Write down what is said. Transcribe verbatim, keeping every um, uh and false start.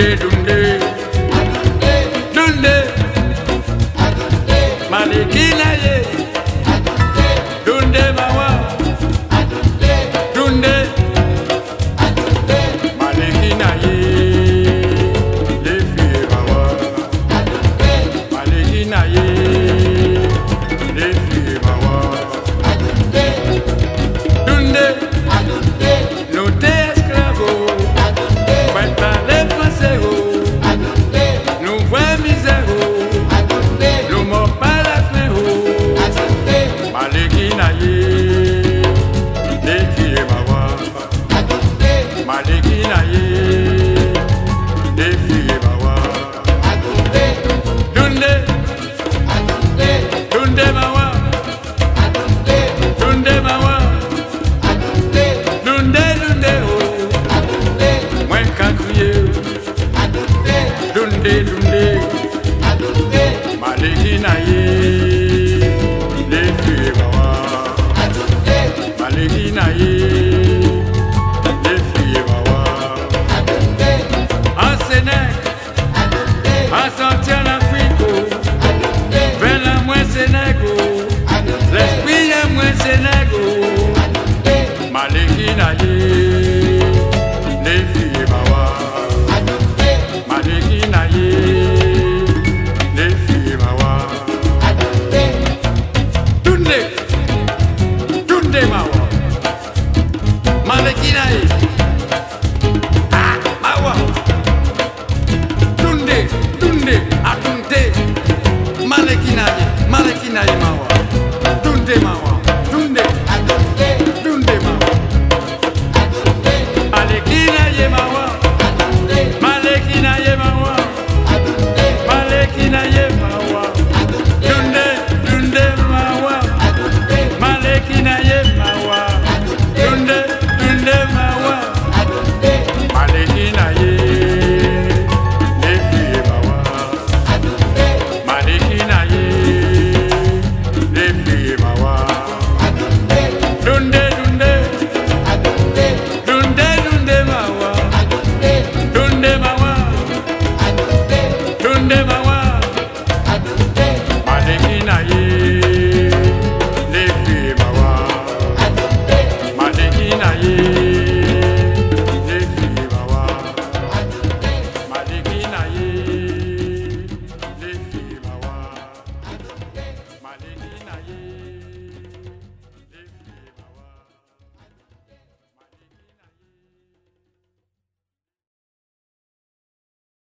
Dunde, dunde, dunde, Malekina ye, dunde mawa, dunde, Malekina ye, les filles mawa, Malekina ye, les filles mawa, dunde, nous t'es esclavos. Nous voyons misère, nous mords pas la fin. Malekina ye, les filles mawa. Malekina ye, les filles mawa. Dunde, dunde mawa. Dunde mawa. Dunde, dunde oh. Moi qu'à crier. Dunde,